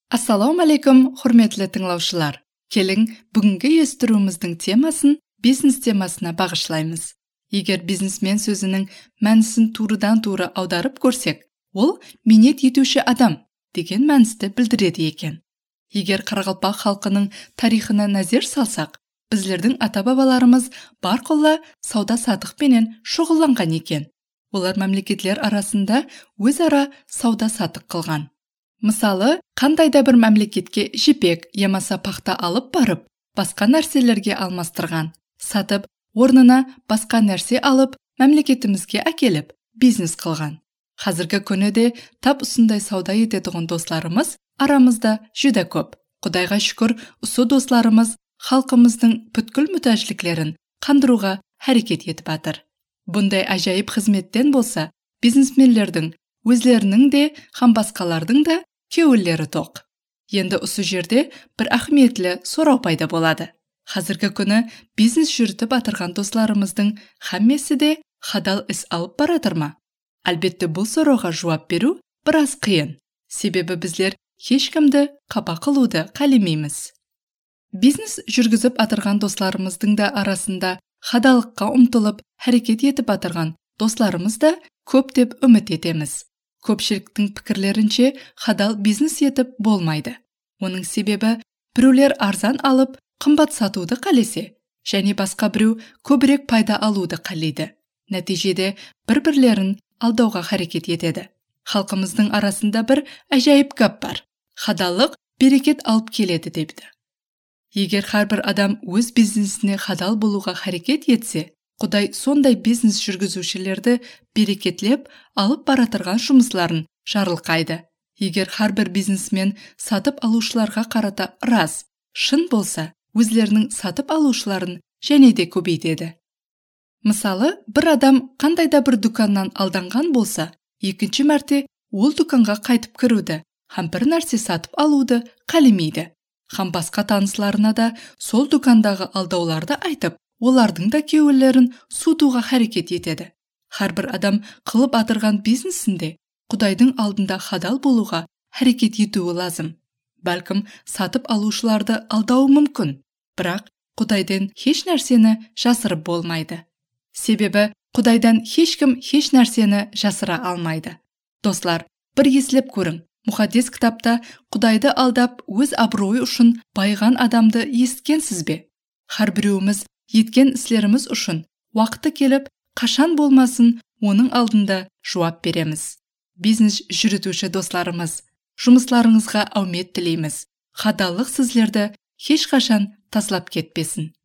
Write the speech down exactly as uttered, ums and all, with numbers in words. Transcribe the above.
Ассаламу алейкум, құрметлі тыңлаушылар. Келің, бүгінгі естіруіміздің темасын бизнес темасына бағышлаймыз. Егер бизнесмен сөзінің мәнісін турыдан туры аударып көрсек, ол минет етуші адам деген мәністі білдіреді екен. Егер Қарақалпақ халқының тарихына назар салсақ, біздердің ата-бабаларымыз барқолла сауда-саттықпенен шұғылданған екен. Олар мемлекеттер арасында өзара сауда-саттық қылған. Мысалы, қандайда бір мемлекетке жіпек, ямаса пақта алып барып, басқа нәрселерге алмастырған, сатып, орнына басқа нәрсе алып, мемлекетімізге әкеліп, бизнес қылған. Қазіргі күніде тап осындай сауда ететін достарымыз арамызда жүдә көп. Құдайға шүкір, осы достарымыз халқымыздың бүткіл мүтәжліклерін қандыруға әрекет етіп атыр. Бұндай ажайып қызметтен болса, бизнесмендердің өзлерінің де, һәм басқалардың да кеуілері тоқ. Енді осы жерде бір ахметлі сұрау пайда болады. Қазіргі күні бизнес жүрітіп атырған достарымыздың хаммесі де хадал іс алып баратыр ма? Әлбетте бұл сұрауға жауап беру біраз қиын. Себебі біздер ешкімді қапа қылуды қаламаймыз. Бизнес жүргізіп атырған достарымыздың да арасында хадалыққа ұмтылып әрекет етіп атырған достарымыз да көп деп үміт етеміз. Көпшіліктің пікірлерінше хадал бизнес етіп болмайды. Оның себебі біреулер арзан алып, қымбат сатуды қалесе, және басқа біреу көбірек пайда алуды қалайды. Нәтижеде бір-бірлерін алдауға әрекет етеді. Халқымыздың арасында бір әжайып гәп бар. Хадаллық берекет алып келеді депті. Егер әрбір адам өз бизнесіне хадал болуға әрекет етсе, Құдай сондай бизнес жүргізушілерді берекетлеп алып баратырған жұмысларын жарылқайды. Егер әрбір бизнесмен сатып алушыларға қарата рас, шын болса, өзлерінің сатып алушыларын және де көбейтеді. Мысалы, бір адам қандайда бір дүканнан алданған болса, екінші мәрте ол дүканға қайтып кіруді, һәм бір нәрсе сатып алуды қаламайды. Һәм басқа таныстарына да сол дүкандағы алдауларды айтып, олардың да кеуілерін сутуға әрекет етеді. Әрбір адам қылып атырған бизнесінде Құдайдың алдында хадал болуға әрекет етуі лазым. Бәлкім сатып алушыларды алдауы мүмкін, бірақ Құдайдан еш нәрсені жасырып болмайды. Себебі Құдайдан ешкім еш нәрсені жасыра алмайды. Достар, бір естіліп көрің. Мұхаддис кітапта Құдайды алдап өз абыройы үшін байыған адамды естігенсіз бе? Әр біреуіміз еткен іслеріміз үшін уақыты келіп, қашан болмасын оның алдында жауап береміз. Бизнес жүргізуші достарымыз, жұмысларыңызға аумет тілейміз. Хадаллық сіздерді ешқашан таслап кетпесін.